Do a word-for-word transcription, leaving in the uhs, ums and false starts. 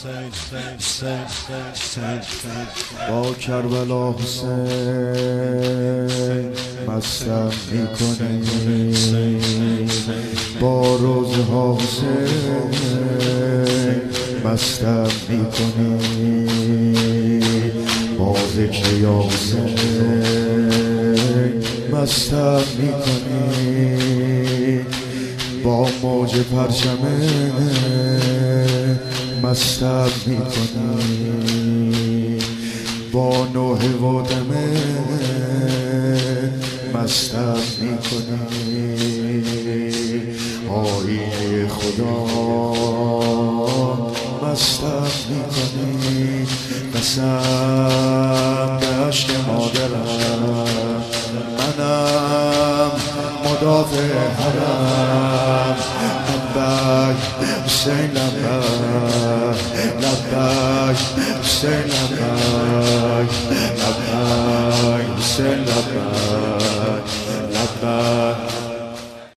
با کربلا حسین مستم میکنی، با روزها حسین مستم میکنی، با ذکر یا حسین مستم میکنی، با موج پرچمه مستم میکنی، با نوح و دمه مستم میکنی، آیینه خدا مستم میکنی، قسم به عشق مادرم منم مدافع حرم، لبک حسین لبک لبک حسین لبک لبک حسین لبک